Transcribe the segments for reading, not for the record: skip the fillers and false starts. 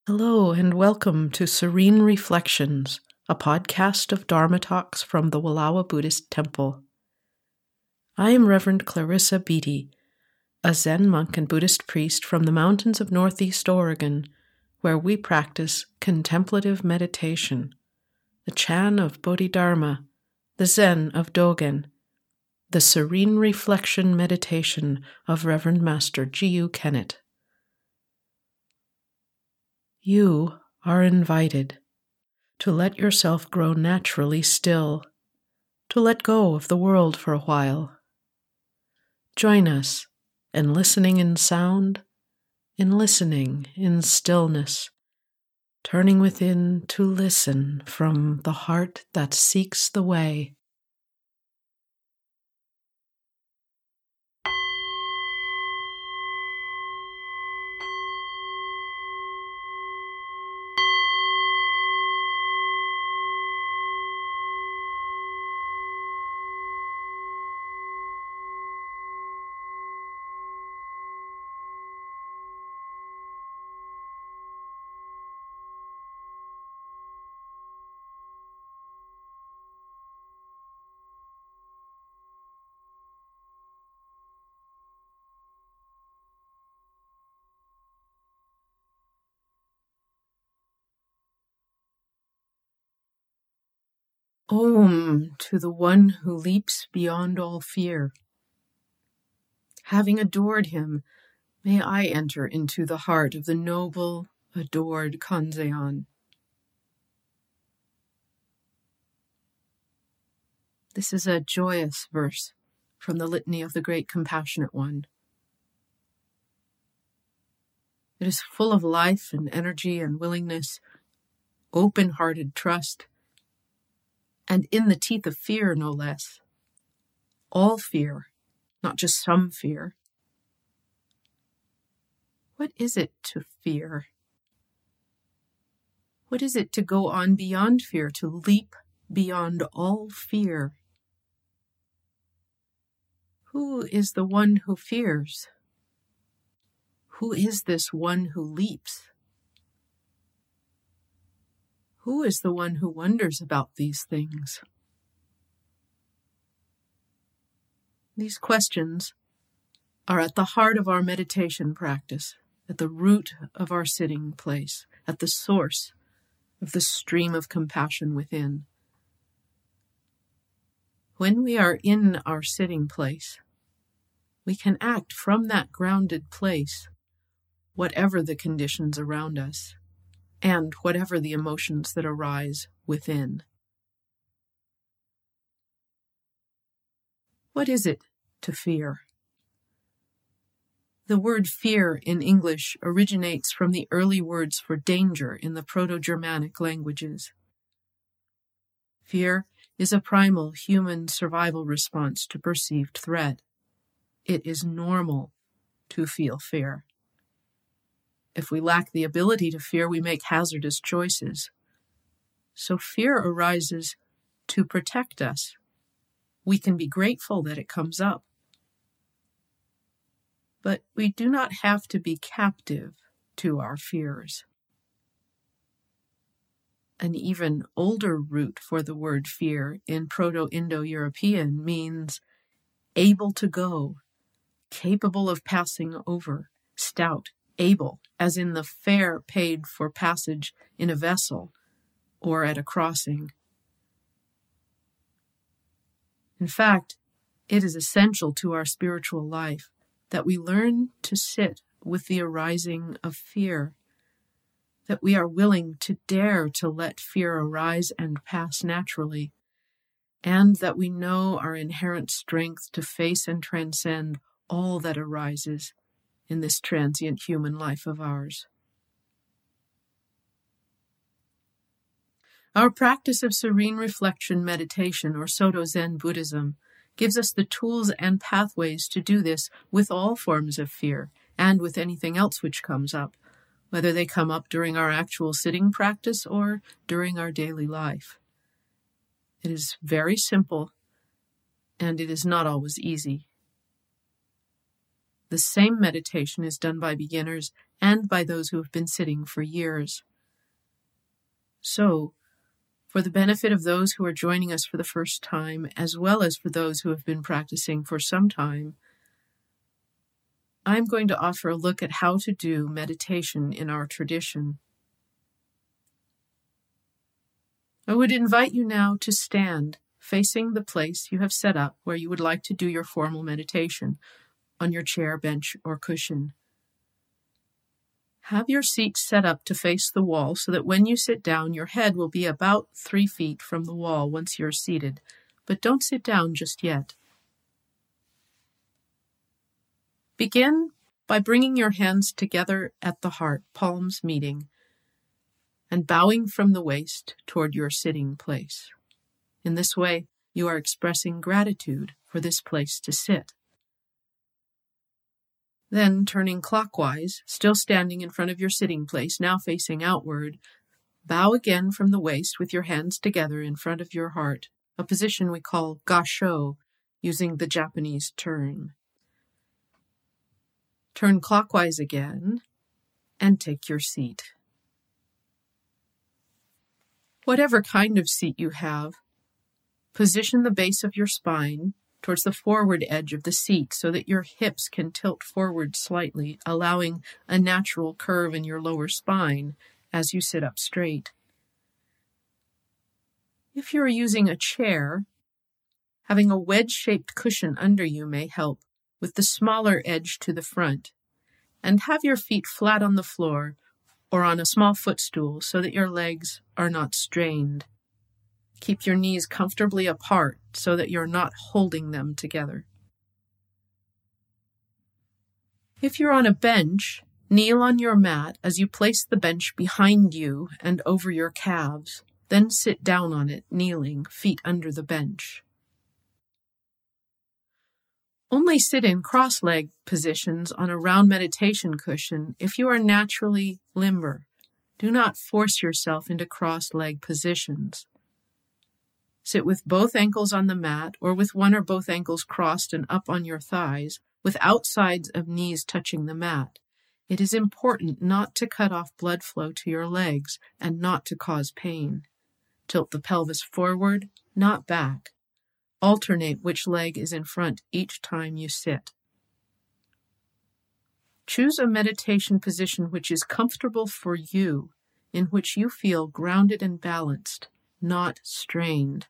Hello and welcome to Serene Reflections, a podcast of Dharma talks from the Wallowa Buddhist Temple. I am Reverend Clarissa Beatty, a Zen monk and Buddhist priest from the mountains of Northeast Oregon, where we practice contemplative meditation, the Chan of Bodhidharma, the Zen of Dogen, the Serene Reflection meditation of Reverend Master G.U. Kennett. You are invited to let yourself grow naturally still, to let go of the world for a while. Join us in listening in sound, in listening in stillness, turning within to listen from the heart that seeks the way. Om to the one who leaps beyond all fear. Having adored him, may I enter into the heart of the noble, adored Kanzeon. This is a joyous verse from the Litany of the Great Compassionate One. It is full of life and energy and willingness, open-hearted trust, and in the teeth of fear, no less. All fear, not just some fear. What is it to fear? What is it to go on beyond fear, to leap beyond all fear? Who is the one who fears? Who is this one who leaps? Who is the one who wonders about these things? These questions are at the heart of our meditation practice, at the root of our sitting place, at the source of the stream of compassion within. When we are in our sitting place, we can act from that grounded place, whatever the conditions around us, and whatever the emotions that arise within. What is it to fear? The word fear in English originates from the early words for danger in the Proto-Germanic languages. Fear is a primal human survival response to perceived threat. It is normal to feel fear. If we lack the ability to fear, we make hazardous choices. So fear arises to protect us. We can be grateful that it comes up. But we do not have to be captive to our fears. An even older root for the word fear in Proto-Indo-European means able to go, capable of passing over, stout, able, as in the fare paid for passage in a vessel or at a crossing. In fact, it is essential to our spiritual life that we learn to sit with the arising of fear, that we are willing to dare to let fear arise and pass naturally, and that we know our inherent strength to face and transcend all that arises in this transient human life of ours. Our practice of serene reflection meditation, or Soto Zen Buddhism, gives us the tools and pathways to do this with all forms of fear and with anything else which comes up, whether they come up during our actual sitting practice or during our daily life. It is very simple, and it is not always easy. The same meditation is done by beginners and by those who have been sitting for years. So, for the benefit of those who are joining us for the first time, as well as for those who have been practicing for some time, I'm going to offer a look at how to do meditation in our tradition. I would invite you now to stand facing the place you have set up where you would like to do your formal meditation, on your chair, bench, or cushion. Have your seat set up to face the wall so that when you sit down, your head will be about 3 feet from the wall once you're seated, but don't sit down just yet. Begin by bringing your hands together at the heart, palms meeting, and bowing from the waist toward your sitting place. In this way, you are expressing gratitude for this place to sit. Then, turning clockwise, still standing in front of your sitting place, now facing outward, bow again from the waist with your hands together in front of your heart, a position we call gasho, using the Japanese term. Turn clockwise again, and take your seat. Whatever kind of seat you have, position the base of your spine towards the forward edge of the seat so that your hips can tilt forward slightly, allowing a natural curve in your lower spine as you sit up straight. If you're using a chair, having a wedge-shaped cushion under you may help, with the smaller edge to the front, and have your feet flat on the floor or on a small footstool so that your legs are not strained. Keep your knees comfortably apart so that you're not holding them together. If you're on a bench, kneel on your mat as you place the bench behind you and over your calves, then sit down on it, kneeling, feet under the bench. Only sit in cross-leg positions on a round meditation cushion if you are naturally limber. Do not force yourself into cross-leg positions. Sit with both ankles on the mat or with one or both ankles crossed and up on your thighs, with outsides of knees touching the mat. It is important not to cut off blood flow to your legs and not to cause pain. Tilt the pelvis forward, not back. Alternate which leg is in front each time you sit. Choose a meditation position which is comfortable for you, in which you feel grounded and balanced, not strained.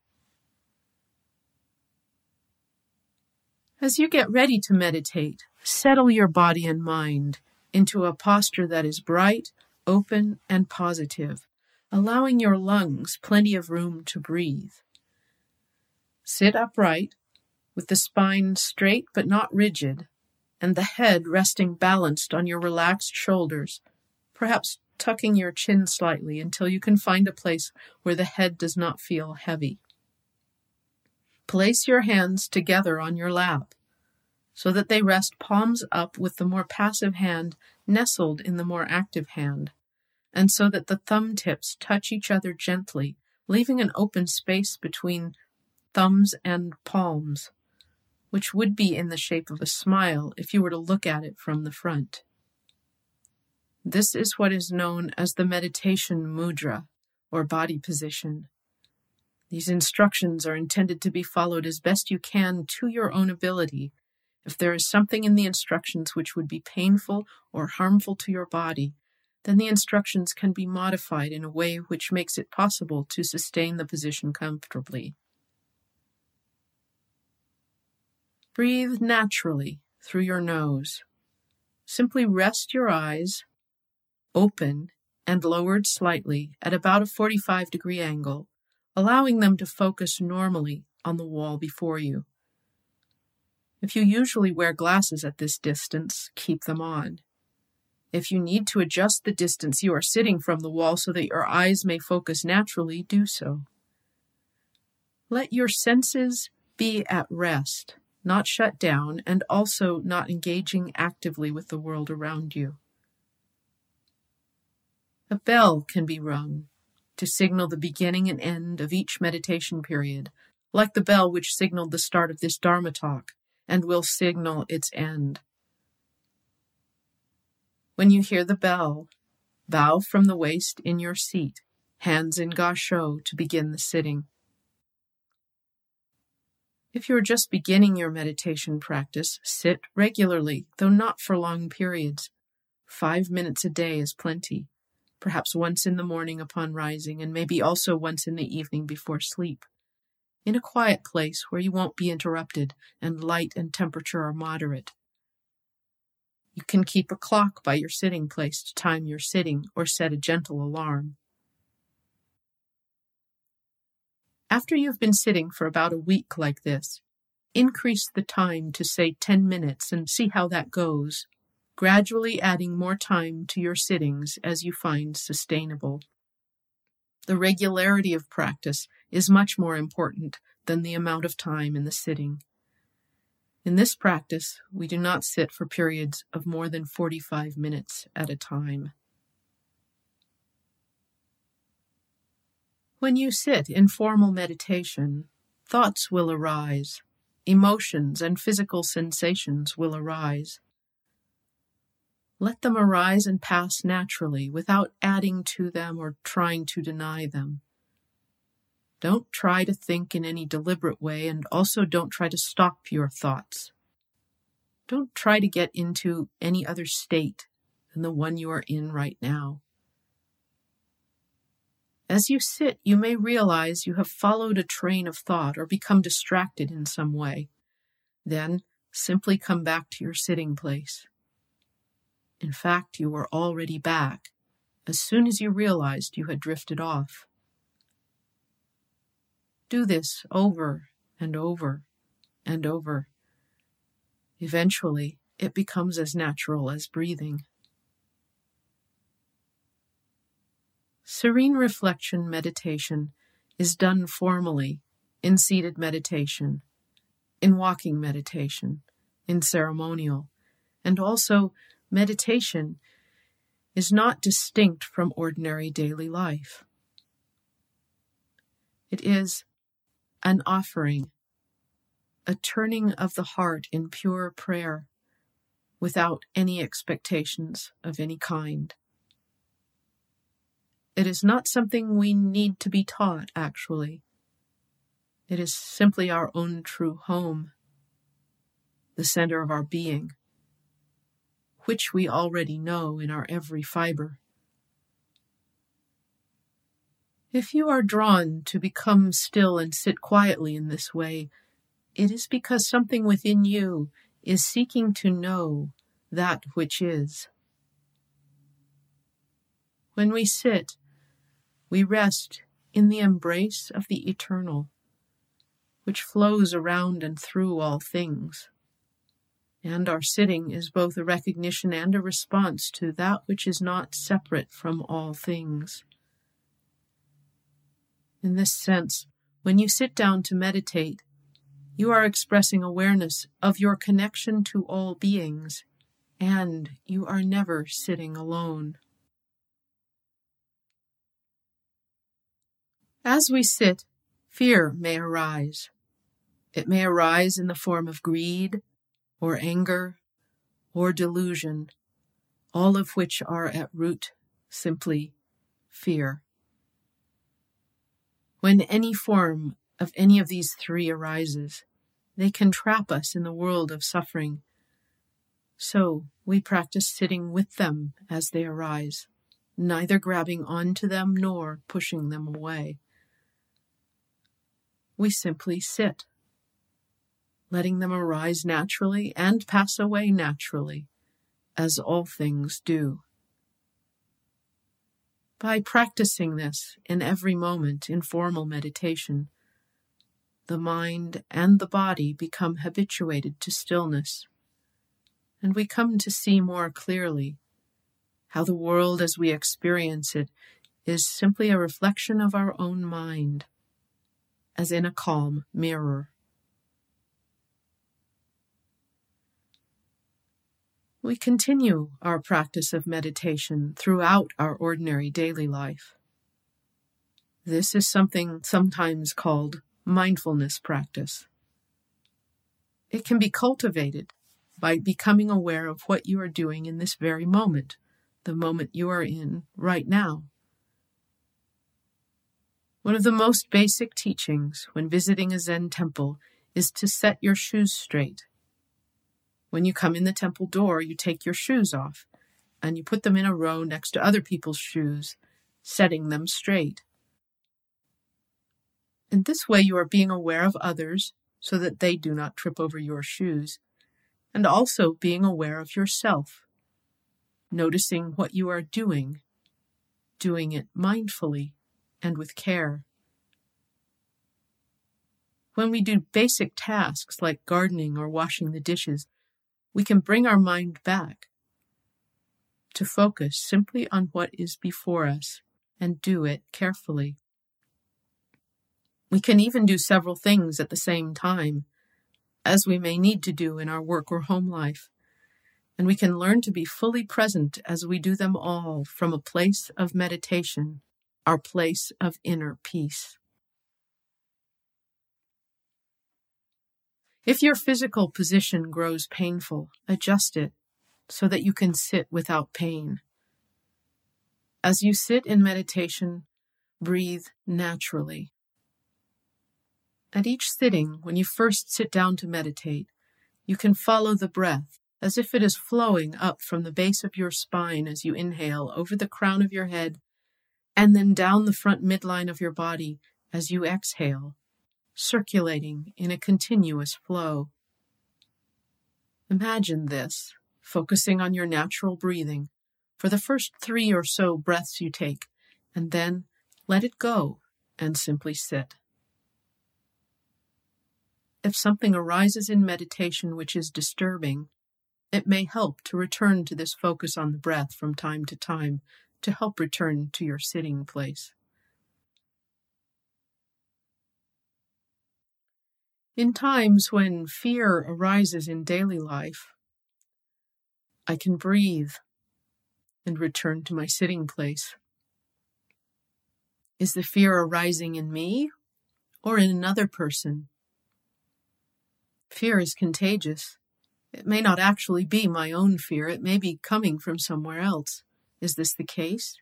As you get ready to meditate, settle your body and mind into a posture that is bright, open, and positive, allowing your lungs plenty of room to breathe. Sit upright, with the spine straight but not rigid, and the head resting balanced on your relaxed shoulders, perhaps tucking your chin slightly until you can find a place where the head does not feel heavy. Place your hands together on your lap so that they rest palms up with the more passive hand nestled in the more active hand, and so that the thumb tips touch each other gently, leaving an open space between thumbs and palms, which would be in the shape of a smile if you were to look at it from the front. This is what is known as the meditation mudra, or body position. These instructions are intended to be followed as best you can to your own ability. If there is something in the instructions which would be painful or harmful to your body, then the instructions can be modified in a way which makes it possible to sustain the position comfortably. Breathe naturally through your nose. Simply rest your eyes open and lowered slightly at about a 45-degree angle, allowing them to focus normally on the wall before you. If you usually wear glasses at this distance, keep them on. If you need to adjust the distance you are sitting from the wall so that your eyes may focus naturally, do so. Let your senses be at rest, not shut down, and also not engaging actively with the world around you. A bell can be rung to signal the beginning and end of each meditation period, like the bell which signaled the start of this Dharma talk and will signal its end. When you hear the bell, bow from the waist in your seat, hands in gaucho to begin the sitting. If you are just beginning your meditation practice, sit regularly, though not for long periods. 5 minutes a day is plenty, perhaps once in the morning upon rising, and maybe also once in the evening before sleep, in a quiet place where you won't be interrupted and light and temperature are moderate. You can keep a clock by your sitting place to time your sitting or set a gentle alarm. After you've been sitting for about a week like this, increase the time to say 10 minutes and see how that goes, gradually adding more time to your sittings as you find sustainable. The regularity of practice is much more important than the amount of time in the sitting. In this practice, we do not sit for periods of more than 45 minutes at a time. When you sit in formal meditation, thoughts will arise, emotions and physical sensations will arise. Let them arise and pass naturally without adding to them or trying to deny them. Don't try to think in any deliberate way, and also don't try to stop your thoughts. Don't try to get into any other state than the one you are in right now. As you sit, you may realize you have followed a train of thought or become distracted in some way. Then simply come back to your sitting place. In fact, you were already back as soon as you realized you had drifted off. Do this over and over and over. Eventually, it becomes as natural as breathing. Serene reflection meditation is done formally in seated meditation, in walking meditation, in ceremonial, and also meditation is not distinct from ordinary daily life. It is an offering, a turning of the heart in pure prayer, without any expectations of any kind. It is not something we need to be taught, actually. It is simply our own true home, the center of our being, which we already know in our every fiber. If you are drawn to become still and sit quietly in this way, it is because something within you is seeking to know that which is. When we sit, we rest in the embrace of the eternal, which flows around and through all things. And our sitting is both a recognition and a response to that which is not separate from all things. In this sense, when you sit down to meditate, you are expressing awareness of your connection to all beings, and you are never sitting alone. As we sit, fear may arise. It may arise in the form of greed, or anger, or delusion, all of which are at root simply fear. When any form of any of these three arises, they can trap us in the world of suffering. So we practice sitting with them as they arise, neither grabbing onto them nor pushing them away. We simply sit, letting them arise naturally and pass away naturally, as all things do. By practicing this in every moment in formal meditation, the mind and the body become habituated to stillness, and we come to see more clearly how the world as we experience it is simply a reflection of our own mind, as in a calm mirror. We continue our practice of meditation throughout our ordinary daily life. This is something sometimes called mindfulness practice. It can be cultivated by becoming aware of what you are doing in this very moment, the moment you are in right now. One of the most basic teachings when visiting a Zen temple is to set your shoes straight. When you come in the temple door, you take your shoes off and you put them in a row next to other people's shoes, setting them straight. In this way, you are being aware of others so that they do not trip over your shoes, and also being aware of yourself, noticing what you are doing it mindfully and with care. When we do basic tasks like gardening or washing the dishes, we can bring our mind back to focus simply on what is before us and do it carefully. We can even do several things at the same time, as we may need to do in our work or home life, and we can learn to be fully present as we do them all from a place of meditation, our place of inner peace. If your physical position grows painful, adjust it so that you can sit without pain. As you sit in meditation, breathe naturally. At each sitting, when you first sit down to meditate, you can follow the breath as if it is flowing up from the base of your spine as you inhale over the crown of your head and then down the front midline of your body as you exhale, circulating in a continuous flow. Imagine this, focusing on your natural breathing for the first 3 or so breaths you take, and then let it go and simply sit. If something arises in meditation which is disturbing, it may help to return to this focus on the breath from time to time to help return to your sitting place. In times when fear arises in daily life, I can breathe and return to my sitting place. Is the fear arising in me or in another person? Fear is contagious. It may not actually be my own fear. It may be coming from somewhere else. Is this the case?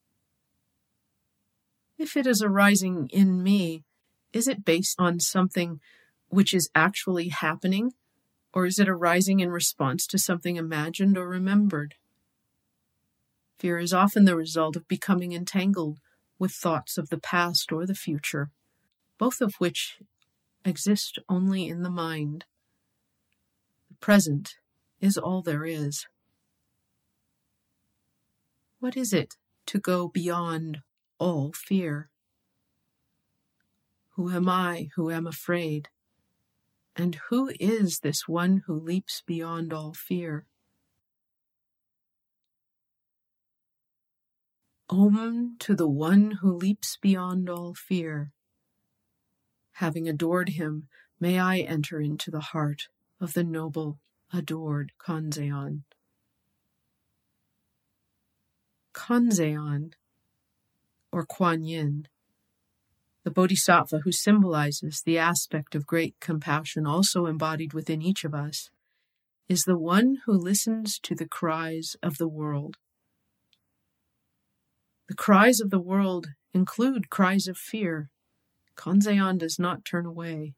If it is arising in me, is it based on something which is actually happening, or is it arising in response to something imagined or remembered? Fear is often the result of becoming entangled with thoughts of the past or the future, both of which exist only in the mind. The present is all there is. What is it to go beyond all fear? Who am I who am afraid? And who is this one who leaps beyond all fear? Om to the one who leaps beyond all fear. Having adored him, may I enter into the heart of the noble, adored Kanzeon. Kanzeon, or Kuan Yin, the bodhisattva who symbolizes the aspect of great compassion also embodied within each of us, is the one who listens to the cries of the world. The cries of the world include cries of fear. Kanzeon does not turn away.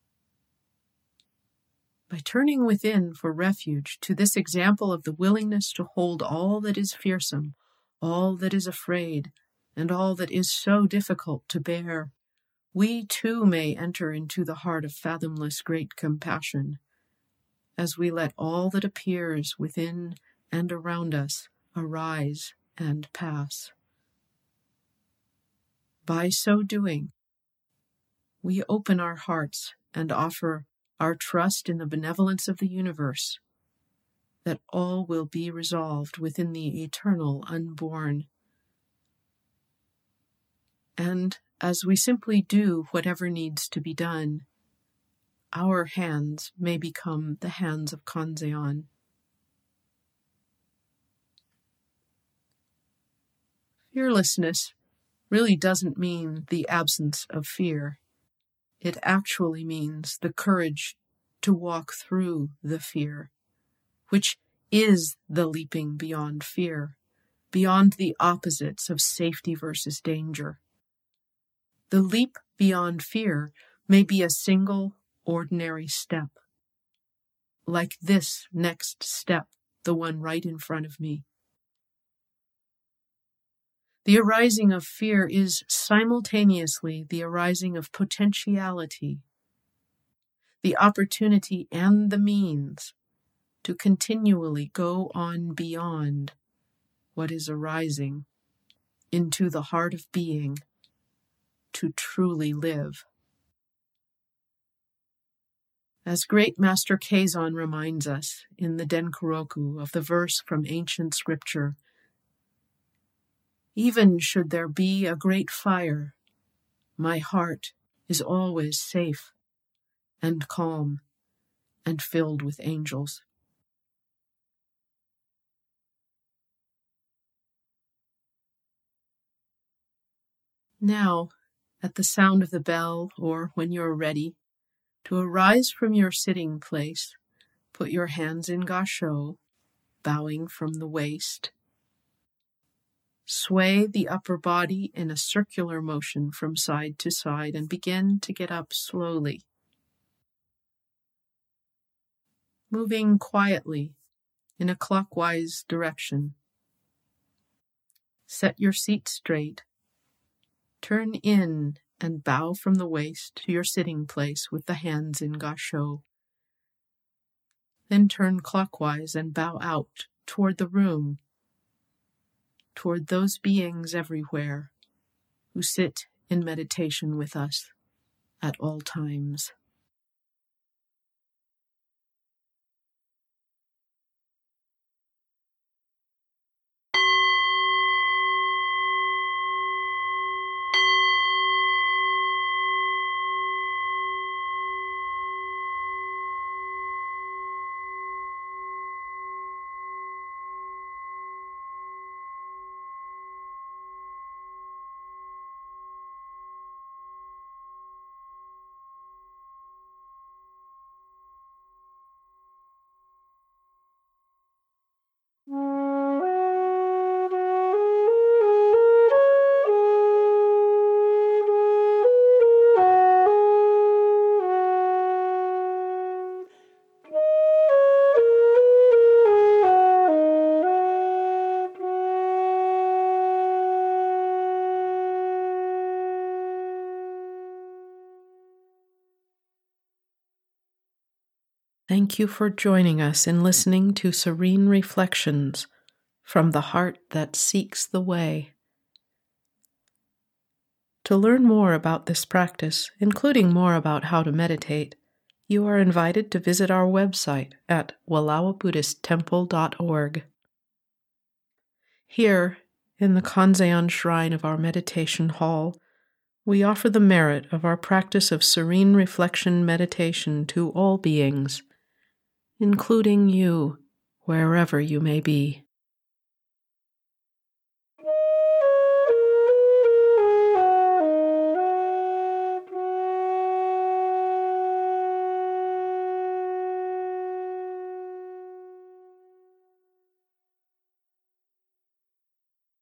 By turning within for refuge to this example of the willingness to hold all that is fearsome, all that is afraid, and all that is so difficult to bear, we too may enter into the heart of fathomless great compassion, as we let all that appears within and around us arise and pass. By so doing, we open our hearts and offer our trust in the benevolence of the universe, that all will be resolved within the eternal unborn. And as we simply do whatever needs to be done, our hands may become the hands of Kanzeon. Fearlessness really doesn't mean the absence of fear. It actually means the courage to walk through the fear, which is the leaping beyond fear, beyond the opposites of safety versus danger. The leap beyond fear may be a single, ordinary step, like this next step, the one right in front of me. The arising of fear is simultaneously the arising of potentiality, the opportunity and the means to continually go on beyond what is arising into the heart of being, to truly live. As Great Master Keizan reminds us in the Denkuroku of the verse from ancient scripture, even should there be a great fire, my heart is always safe and calm and filled with angels. Now, at the sound of the bell, or when you are ready, to arise from your sitting place, put your hands in Gassho, bowing from the waist. Sway the upper body in a circular motion from side to side and begin to get up slowly. Moving quietly in a clockwise direction. Set your seat straight. Turn in and bow from the waist to your sitting place with the hands in Gassho. Then turn clockwise and bow out toward the room, toward those beings everywhere who sit in meditation with us at all times. Thank you for joining us in listening to Serene Reflections from the Heart that Seeks the Way. To learn more about this practice, including more about how to meditate, you are invited to visit our website at walawabuddhisttemple.org. Here, in the Kanzeon shrine of our meditation hall, we offer the merit of our practice of serene reflection meditation to all beings, including you, wherever you may be.